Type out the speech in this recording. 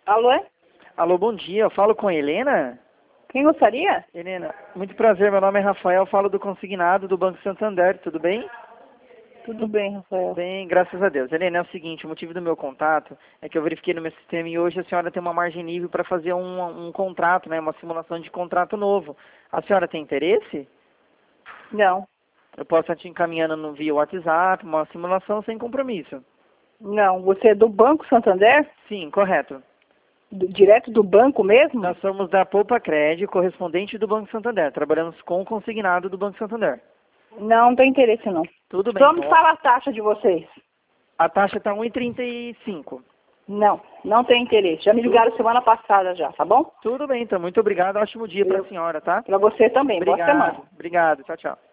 Alô, é? Alô, bom dia. Eu falo com a Helena? Quem gostaria? Helena, muito prazer. Meu nome é Rafael. Falo do consignado do Banco Santander. Tudo bem? Tudo bem, Rafael. Bem, graças a Deus. Helena, é o seguinte, o motivo do meu contato é que eu verifiquei no meu sistema e hoje a senhora tem uma margem livre para fazer um contrato, né? Uma simulação de contrato novo. A senhora tem interesse? Não, Eu posso estar te encaminhando via WhatsApp, uma simulação sem compromisso. não. Você é do Banco Santander? Sim, correto. Direto do banco mesmo? Nós somos da Poupa Crédito, correspondente do Banco Santander. Trabalhamos com o consignado do Banco Santander. Não tem interesse, não. Tudo bem, Só me então. fala a taxa de vocês. A taxa está 1,35. Não, não tem interesse. Já me ligaram semana passada já, tá bom? Tudo bem, então. Muito obrigado. Ótimo dia para a senhora, tá? Para você também. Boa semana. Obrigado. Obrigado. Tchau, tchau.